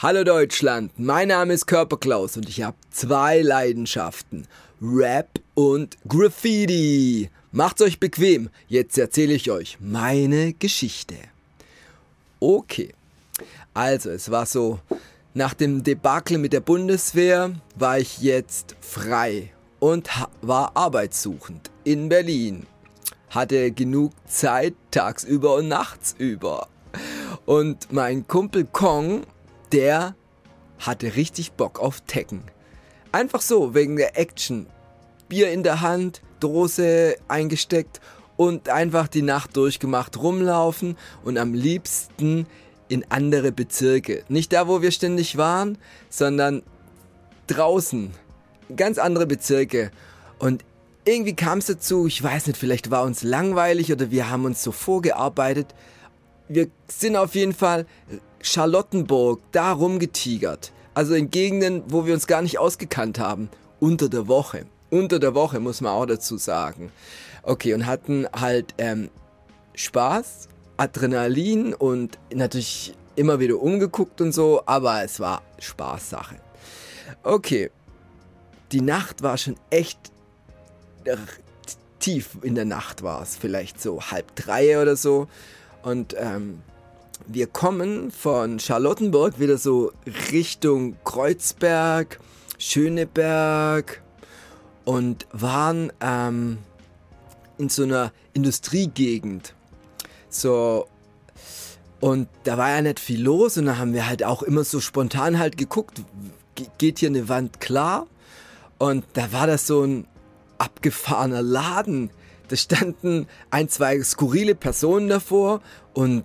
Hallo Deutschland, mein Name ist Körperklaus und ich habe 2 Leidenschaften, Rap und Graffiti. Macht's euch bequem, jetzt erzähle ich euch meine Geschichte. Okay, also es war so, nach dem Debakel mit der Bundeswehr war ich jetzt frei und war arbeitssuchend in Berlin. Hatte genug Zeit tagsüber und nachtsüber. Und mein Kumpel Kong, der hatte richtig Bock auf Tekken. Einfach so, wegen der Action. Bier in der Hand, Dose eingesteckt und einfach die Nacht durchgemacht, rumlaufen und am liebsten in andere Bezirke. Nicht da, wo wir ständig waren, sondern draußen. Ganz andere Bezirke. Und irgendwie kam es dazu, ich weiß nicht, vielleicht war uns langweilig oder wir haben uns so vorgearbeitet. Wir sind auf jeden Fall Charlottenburg, da rumgetigert. Also in Gegenden, wo wir uns gar nicht ausgekannt haben. Unter der Woche. Unter der Woche muss man auch dazu sagen. Okay, und hatten halt Spaß, Adrenalin und natürlich immer wieder umgeguckt und so, aber es war Spaßsache. Okay, die Nacht war schon echt tief in der Nacht war es, vielleicht so 2:30 oder so. Und wir kommen von Charlottenburg wieder so Richtung Kreuzberg, Schöneberg und waren in so einer Industriegegend. So, und da war ja nicht viel los und da haben wir halt auch immer so spontan halt geguckt, geht hier eine Wand klar? Und da war das so ein abgefahrener Laden. Da standen 1-2 skurrile Personen davor und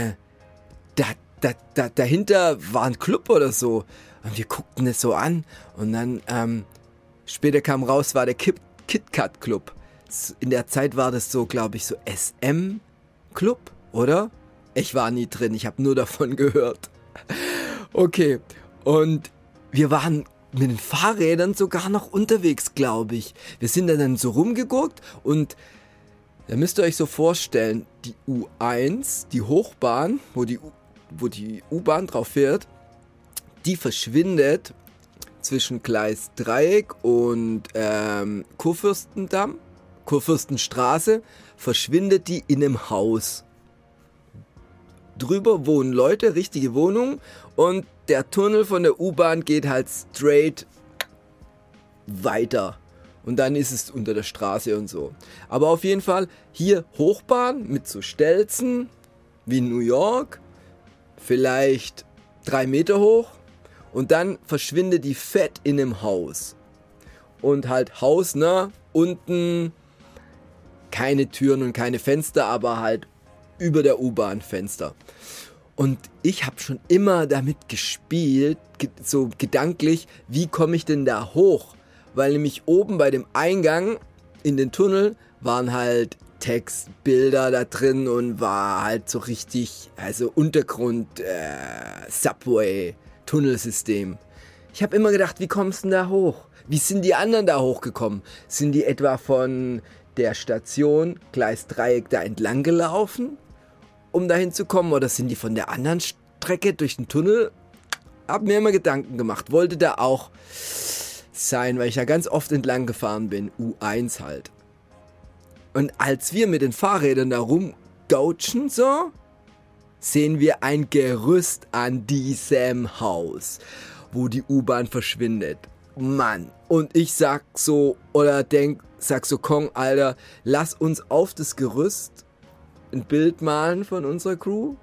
dahinter war ein Club oder so. Und wir guckten es so an und dann später kam raus, war der KitKat Club. In der Zeit war das so, glaube ich, so SM Club, oder? Ich war nie drin, ich habe nur davon gehört. Okay, und wir waren mit den Fahrrädern sogar noch unterwegs, glaube ich. Wir sind dann so rumgegurkt und da müsst ihr euch so vorstellen, die U1, die Hochbahn, wo die U-Bahn drauf fährt, die verschwindet zwischen Gleis Dreieck und Kurfürstenstraße, verschwindet die in einem Haus. Drüber wohnen Leute, richtige Wohnungen und der Tunnel von der U-Bahn geht halt straight weiter. Und dann ist es unter der Straße und so. Aber auf jeden Fall hier Hochbahn mit so Stelzen wie in New York. Vielleicht 3 Meter hoch. Und dann verschwindet die fett in einem Haus. Und halt hausnah, unten keine Türen und keine Fenster, aber halt über der U-Bahn Fenster. Und ich habe schon immer damit gespielt, so gedanklich, wie komme ich denn da hoch? Weil nämlich oben bei dem Eingang in den Tunnel waren halt Textbilder da drin und war halt so richtig, also Untergrund, Subway, Tunnelsystem. Ich habe immer gedacht, wie kommst du denn da hoch? Wie sind die anderen da hochgekommen? Sind die etwa von der Station Gleis Dreieck da entlang gelaufen, um dahin zu kommen? Oder sind die von der anderen Strecke durch den Tunnel? Hab mir immer Gedanken gemacht, wollte da auch sein, weil ich ja ganz oft entlang gefahren bin, U1 halt. Und als wir mit den Fahrrädern da rumgautschen so, sehen wir ein Gerüst an diesem Haus, wo die U-Bahn verschwindet. Mann, und ich sag so, Kong, Alter, lass uns auf das Gerüst ein Bild malen von unserer Crew.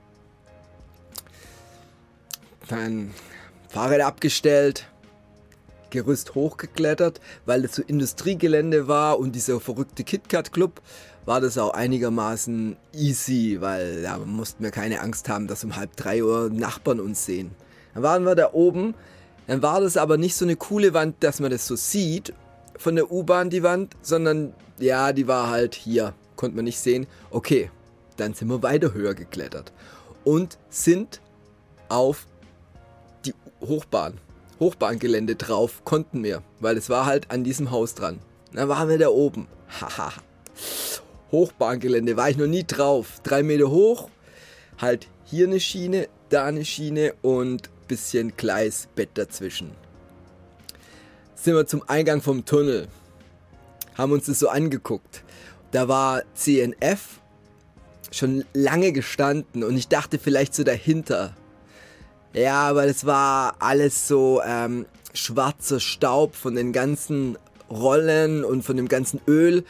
Dann Fahrräder abgestellt, Gerüst hochgeklettert, weil es so Industriegelände war und dieser verrückte KitKat Club, war das auch einigermaßen easy, weil da mussten wir keine Angst haben, dass um 2:30 Uhr Nachbarn uns sehen. Dann waren wir da oben, dann war das aber nicht so eine coole Wand, dass man das so sieht von der U-Bahn, die Wand, sondern ja, die war halt hier, konnte man nicht sehen. Okay, dann sind wir weiter höher geklettert und sind auf die Hochbahngelände drauf, konnten wir, weil es war halt an diesem Haus dran. Dann waren wir da oben. Haha. Hochbahngelände, war ich noch nie drauf. 3 Meter hoch, halt hier eine Schiene, da eine Schiene und bisschen Gleisbett dazwischen. Sind wir zum Eingang vom Tunnel, haben uns das so angeguckt. Da war CNF schon lange gestanden und ich dachte vielleicht so dahinter. Ja, aber das war alles so schwarzer Staub von den ganzen Rollen und von dem ganzen Öl,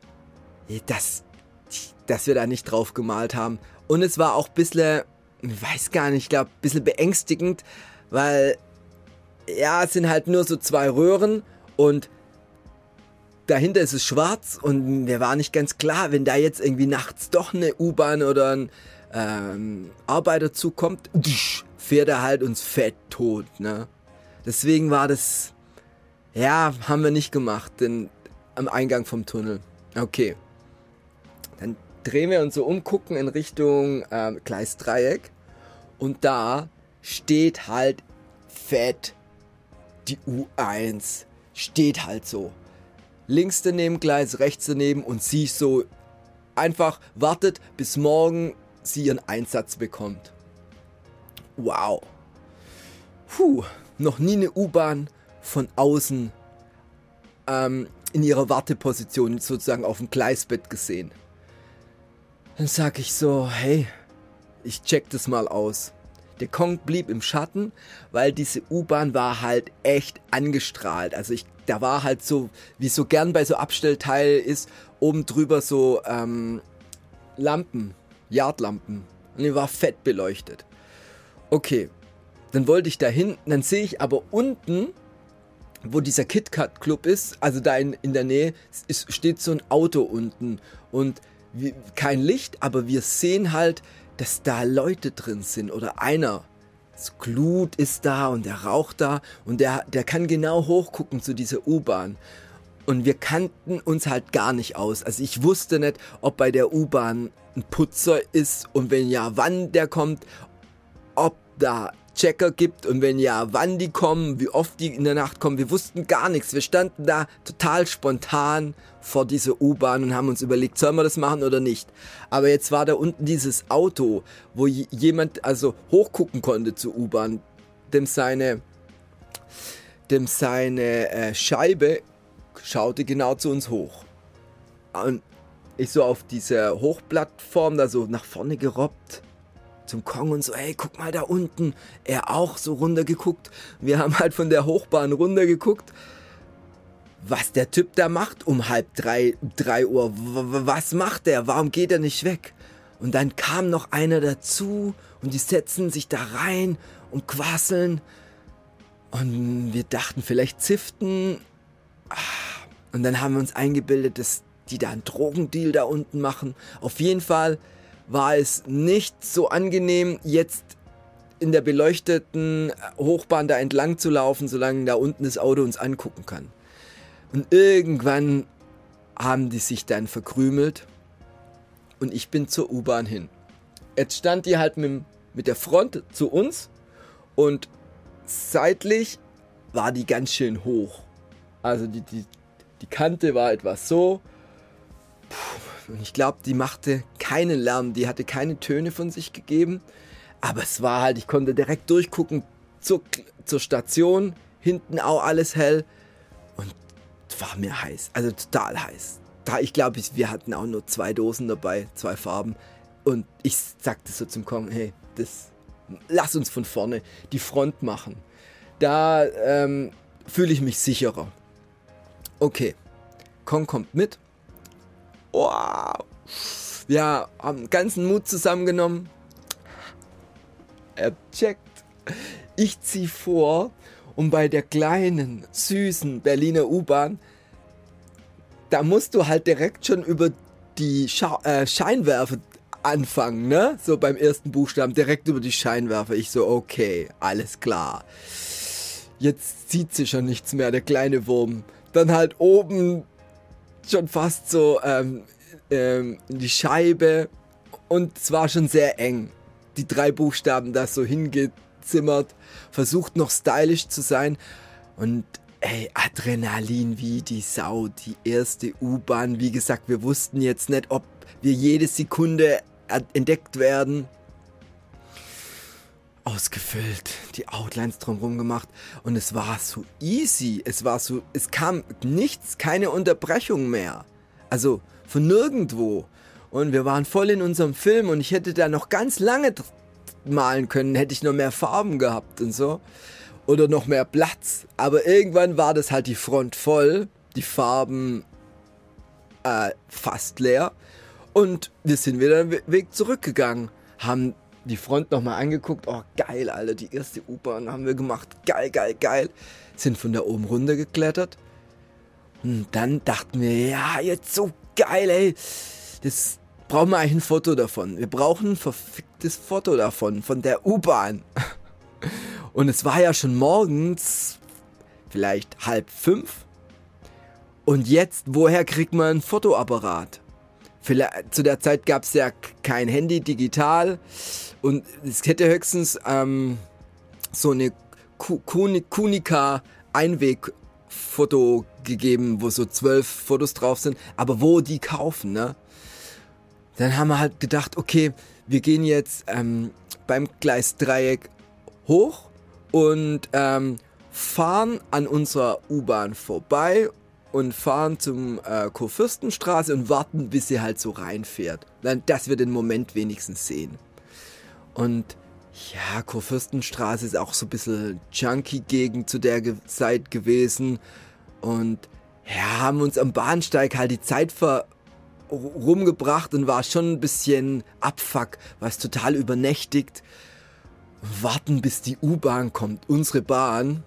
dass wir da nicht drauf gemalt haben. Und es war auch ein bisschen, ich weiß gar nicht, ich glaube, ein bisschen beängstigend, weil ja, es sind halt nur so 2 Röhren und dahinter ist es schwarz und mir war nicht ganz klar, wenn da jetzt irgendwie nachts doch eine U-Bahn oder ein Arbeiterzug kommt, fährt er halt uns fett tot, ne? Deswegen war das, ja, haben wir nicht gemacht, denn am Eingang vom Tunnel. Okay. Dann drehen wir uns so um, gucken in Richtung Gleisdreieck und da steht halt fett die U1. Steht halt so. Links daneben Gleis, rechts daneben und sie so einfach wartet, bis morgen sie ihren Einsatz bekommt. Wow. Noch nie eine U-Bahn von außen in ihrer Warteposition sozusagen auf dem Gleisbett gesehen. Dann sag ich so, hey, ich check das mal aus. Der Kong blieb im Schatten, weil diese U-Bahn war halt echt angestrahlt. Also da war halt so, wie es so gern bei so Abstellteilen ist, oben drüber so Lampen, Yardlampen. Und die war fett beleuchtet. Okay, dann wollte ich dahin, dann sehe ich aber unten, wo dieser KitKat Club ist, also da in der Nähe, steht so ein Auto unten. Und kein Licht, aber wir sehen halt, dass da Leute drin sind oder einer. Das Glut ist da und der raucht da und der kann genau hochgucken zu dieser U-Bahn. Und wir kannten uns halt gar nicht aus. Also ich wusste nicht, ob bei der U-Bahn ein Putzer ist und wenn ja, wann der kommt, ob da Checker gibt und wenn ja, wann die kommen, wie oft die in der Nacht kommen. Wir wussten gar nichts. Wir standen da total spontan vor dieser U-Bahn und haben uns überlegt, sollen wir das machen oder nicht. Aber jetzt war da unten dieses Auto, wo jemand also hochgucken konnte zur U-Bahn, dem seine Scheibe schaute genau zu uns hoch. Und ich so auf dieser Hochplattform da so nach vorne gerobbt zum Kong und so, hey, guck mal da unten. Er auch so runtergeguckt. Wir haben halt von der Hochbahn runtergeguckt, was der Typ da macht um 2:30, 3 Uhr. Was macht der? Warum geht er nicht weg? Und dann kam noch einer dazu und die setzen sich da rein und quasseln. Und wir dachten, vielleicht ziften. Und dann haben wir uns eingebildet, dass die da einen Drogendeal da unten machen. Auf jeden Fall war es nicht so angenehm, jetzt in der beleuchteten Hochbahn da entlang zu laufen, solange da unten das Auto uns angucken kann. Und irgendwann haben die sich dann verkrümelt und ich bin zur U-Bahn hin. Jetzt stand die halt mit der Front zu uns und seitlich war die ganz schön hoch. Also die Kante war etwas so. Und ich glaube, die machte keinen Lärm, die hatte keine Töne von sich gegeben. Aber es war halt, ich konnte direkt durchgucken zur Station, hinten auch alles hell. Und es war mir heiß, also total heiß. Ich glaube, wir hatten auch nur 2 Dosen dabei, 2 Farben. Und ich sagte so zum Kong, hey, lass uns von vorne die Front machen. Da fühle ich mich sicherer. Okay, Kong kommt mit. Wow. Wir haben den ganzen Mut zusammengenommen. Er checkt. Ich ziehe vor und bei der kleinen, süßen Berliner U-Bahn, da musst du halt direkt schon über die Scheinwerfer anfangen, ne? So beim ersten Buchstaben, direkt über die Scheinwerfer. Ich so, okay, alles klar. Jetzt sieht sie schon nichts mehr, der kleine Wurm. Dann halt oben schon fast so in die Scheibe und es war schon sehr eng. Die 3 Buchstaben da so hingezimmert, versucht noch stylisch zu sein und ey, Adrenalin wie die Sau, die erste U-Bahn. Wie gesagt, wir wussten jetzt nicht, ob wir jede Sekunde entdeckt werden. ausgefüllt, die Outlines drumherum gemacht und es war so easy. Es kam nichts, keine Unterbrechung mehr. Also von nirgendwo. Und wir waren voll in unserem Film und ich hätte da noch ganz lange malen können, hätte ich noch mehr Farben gehabt und so. Oder noch mehr Platz. Aber irgendwann war das halt die Front voll, die Farben fast leer. Und wir sind wieder den Weg zurückgegangen, haben die Front nochmal angeguckt. Oh geil, Alter, die erste U-Bahn haben wir gemacht. Geil, geil, geil. Sind von da oben runter geklettert. Und dann dachten wir, ja, jetzt so geil, ey. Das brauchen wir eigentlich ein Foto davon. Wir brauchen ein verficktes Foto davon, von der U-Bahn. Und es war ja schon morgens, vielleicht 4:30. Und jetzt, woher kriegt man ein Fotoapparat? Zu der Zeit gab es ja kein Handy digital und es hätte höchstens so eine Konica Einwegfoto gegeben, wo so 12 Fotos drauf sind, aber wo die kaufen, ne? Dann haben wir halt gedacht, okay, wir gehen jetzt beim Gleisdreieck hoch und fahren an unserer U-Bahn vorbei und fahren zum Kurfürstenstraße und warten, bis sie halt so reinfährt. Dann, dass wir den Moment wenigstens sehen. Und ja, Kurfürstenstraße ist auch so ein bisschen Junkie-Gegend zu der Zeit gewesen. Und ja, haben uns am Bahnsteig halt die Zeit rumgebracht und war schon ein bisschen Abfuck, war es total übernächtigt. Warten, bis die U-Bahn kommt, unsere Bahn.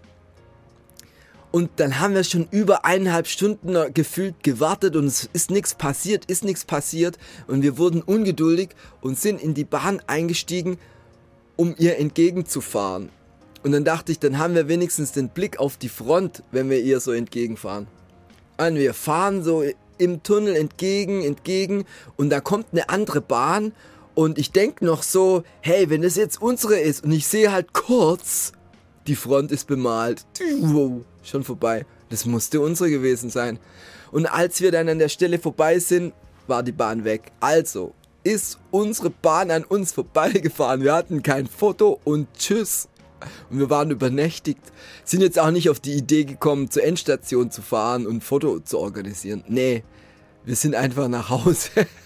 Und dann haben wir schon über 1,5 Stunden gefühlt gewartet und es ist nichts passiert. Und wir wurden ungeduldig und sind in die Bahn eingestiegen, um ihr entgegenzufahren. Und dann dachte ich, dann haben wir wenigstens den Blick auf die Front, wenn wir ihr so entgegenfahren. Und wir fahren so im Tunnel entgegen und da kommt eine andere Bahn und ich denke noch so, hey, wenn das jetzt unsere ist und ich sehe halt kurz, die Front ist bemalt. Wow, schon vorbei. Das musste unsere gewesen sein. Und als wir dann an der Stelle vorbei sind, war die Bahn weg. Also ist unsere Bahn an uns vorbeigefahren. Wir hatten kein Foto und tschüss. Und wir waren übernächtigt. Sind jetzt auch nicht auf die Idee gekommen, zur Endstation zu fahren und ein Foto zu organisieren. Nee, wir sind einfach nach Hause.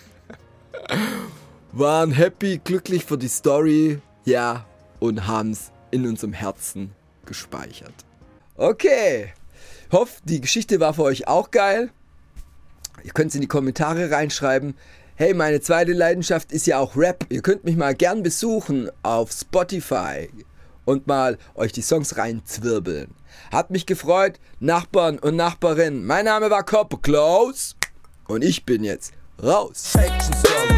Waren happy, glücklich für die Story. Ja, und haben's in unserem Herzen gespeichert. Okay, hoffe, die Geschichte war für euch auch geil. Ihr könnt es in die Kommentare reinschreiben. Hey, meine zweite Leidenschaft ist ja auch Rap. Ihr könnt mich mal gern besuchen auf Spotify und mal euch die Songs reinzwirbeln. Hat mich gefreut, Nachbarn und Nachbarinnen. Mein Name war Körperklaus und ich bin jetzt raus. Action Song.